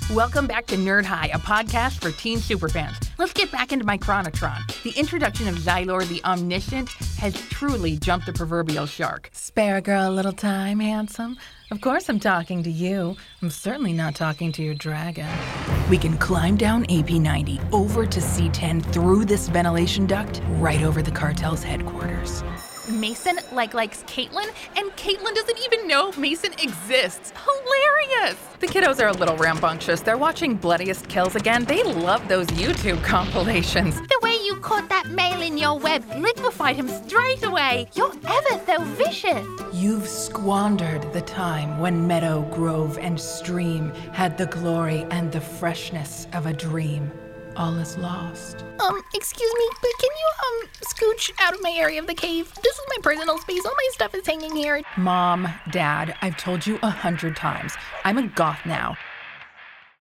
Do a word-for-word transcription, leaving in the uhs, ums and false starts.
Welcome back to Nerd High, a podcast for teen superfans. Let's get back into my Chronotron. The introduction of Xylor the Omniscient has truly jumped the proverbial shark. Spare a girl a little time, handsome. Of course I'm talking to you. I'm certainly not talking to your dragon. We can climb down A P ninety, over to C ten, through this ventilation duct, right over the cartel's headquarters. Mason, like, likes Caitlin, and Caitlin doesn't even know Mason exists. Hilarious! The kiddos are a little rambunctious. They're watching Bloodiest Kills again. They love those YouTube compilations. The way you caught that male in your web liquefied him straight away. You're ever so vicious. You've squandered the time when meadow, grove, and stream had the glory and the freshness of a dream. All is lost. Um, excuse me, but can you, um, scooch out of my area of the cave? This is my personal space. All my stuff is hanging here. Mom, Dad, I've told you a hundred times. I'm a goth now.